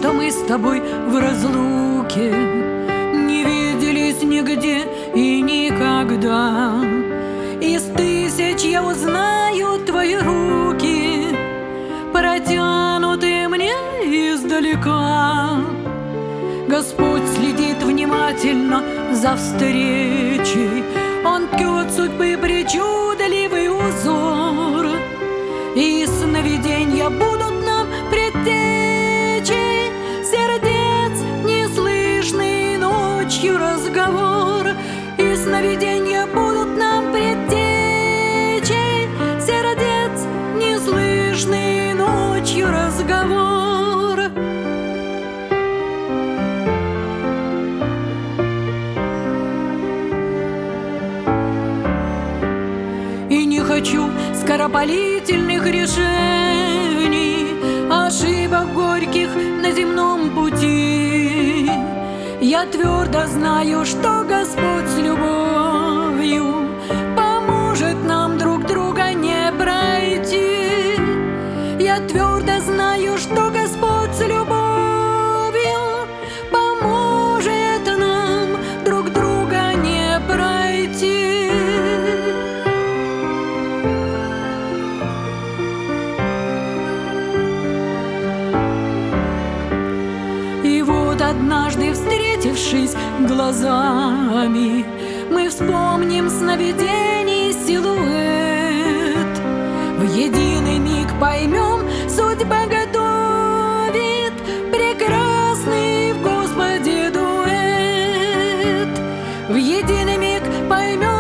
что мы с тобой в разлуке не виделись нигде и никогда. Из тысяч я узнаю твои руки, протянутые мне издалека. Господь следит внимательно за встречей, Он ткет судьбы причудливый узор, и сновиденья будут нам предтечей сердец, неслышный ночью разговор. И сновиденья будут нам предтечей сердец, неслышный ночью разговор. И не хочу скоропалительных решений, ошибок горьких на земном пути. Я твердо знаю, что Господь с любовью поможет нам друг друга не пройти. Я твердо знаю, что Господь с любовью поможет нам друг друга не пройти. И вот однажды, встретившись глазами, мы вспомним сновидений силуэт. В единый миг поймем, судьба готовит прекрасный в Господе дуэт. В единый миг поймем,